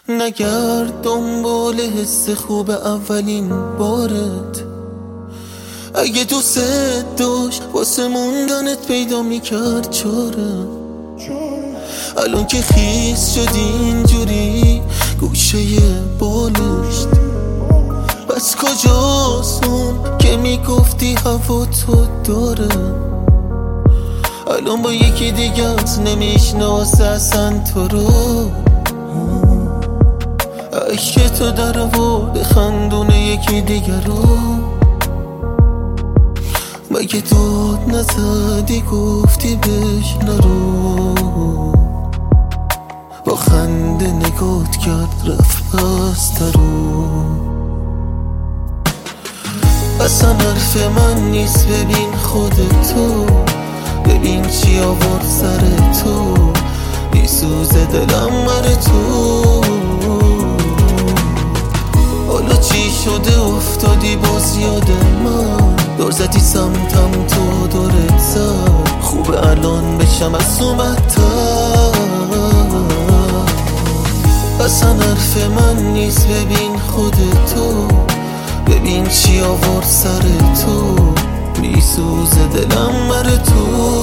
نگرد دنبال حس خوب اولین بارت. اگه دوست داشت واسه موندنت پیدا میکرد چاره. الان که خیس شدی اینجوری گوشه بالشت، بس کجاست اون که میگفتی هوا تو داره؟ الان با یکی دیگت نمیشناسه اصلا تو رو. عشق تو در آورد خندونه یکی دیگر رو. مگه داد نزدی گفتی بهش نرو؟ با خنده نگات کرد رفت پسترو. اصلا حرف من نیست ببین خودتو، ببین چی آورد سر تو. میسوزه دلم مر تو. حالا چی شده افتادی باز یاد من؟ دور زدی سمتم تو دورت زد. خوبه الان بشم از اون بدتر. اصلا حرف من نیست ببین خودتو، ببین چی آورد سر تو. میسوزه دلم مر تو.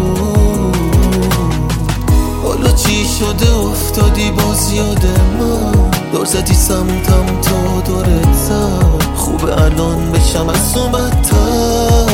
حالا چی شده افتادی باز یاد من؟ دور زدی سمتم تو دورت زد. خوبه الان بشم از اون بدتر.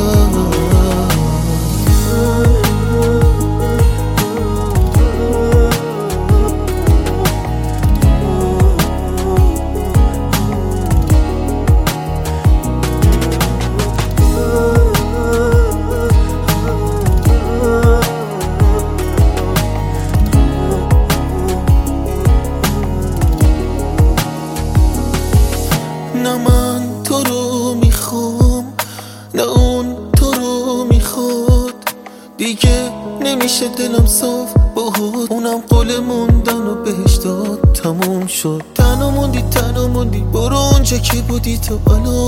نه من تو رو میخوام نه اون تو رو میخواد. دیگه نمیشه دلم صاف باهات. اونم قول موندن و بهش داد. تموم شد تنها موندی برو اونجا که بودی تو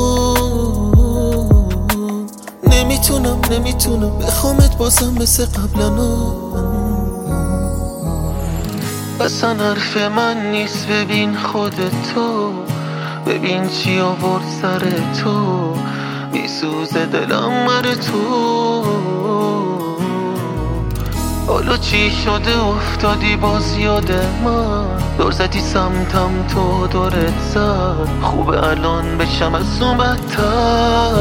الان. نمیتونم بخوامت بازم مثل قبلا. اصلا حرف من نیست ببین خودتو، ببین چی آورد سر تو. میسوزه دلم مر تو. حالا چی شده افتادی باز یاد من؟ دور زدی سمتم تو دورت زد. خوبه الان بشم از اون بدتر.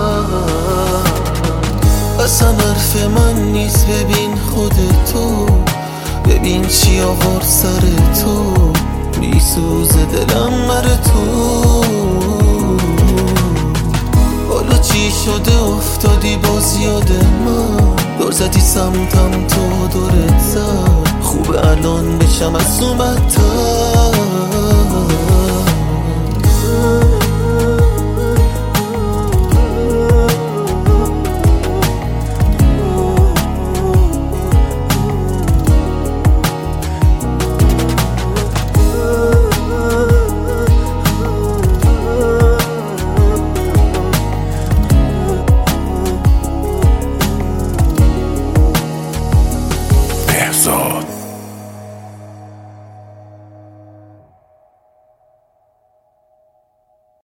اصلا حرف من نیست ببین خودتو، ببین چی آورد سر تو. میسوزه دلم مر تو. حالا چی شده افتادی باز یاد من؟ دور زدی سمتم تو دورت زد. خوبه الان بشم از اون بدتر.